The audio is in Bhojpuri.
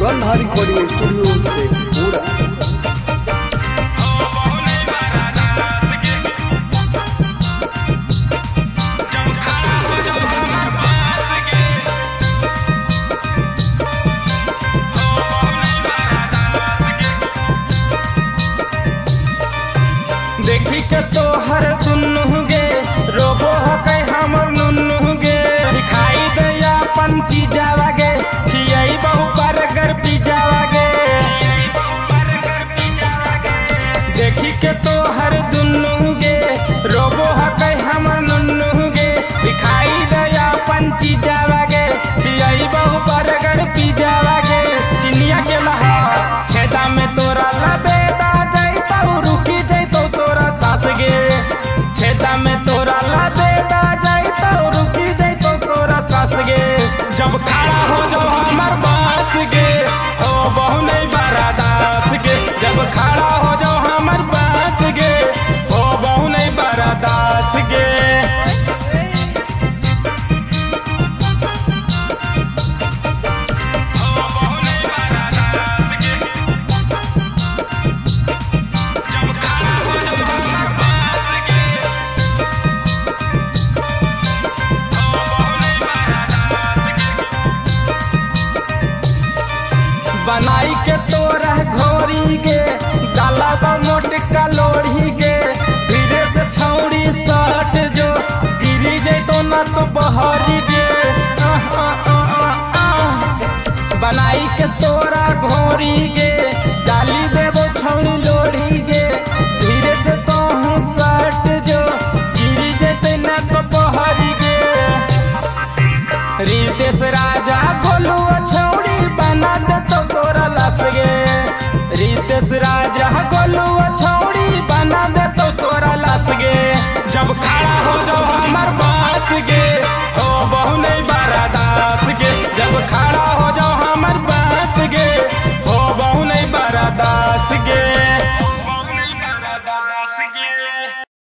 गंधा रिकॉर्डिंग स्टूडियो से पूरा देखी के तोहर दुन्नु गे रोबो हके हमर नुन्नु गे दिखाई दे अपन चीजावा गे खियाई बहु बर्गर पिज्जावा गे देखी के तोहर दुन्नु गे रोबो हके हमर नुन्नु गे दिखाई दे अपन चीजावा गे खियाई बहु बर्गर पिज्जावा गे चिनिया के लहा छेदा में तोरा लबेदा जाइता रुकी जाइतो तोरा सास गे छेदा में तोरा लबेदा जाइतो रुकी जाइतो तोरा सास गे जब खड़ा हो जो हमर बास गे हो बहु नहीं बरादास गे जब खड़ा हो जो हमर बास गे हो बहु नहीं बरादास गे बनाई के तोरा घोरी गे डाला बा मोट कलोड़ी गे धीरे से छौड़ी सट जो गिरी जैतो ना तो बहरी गे बनाई के तोरा घोरी गे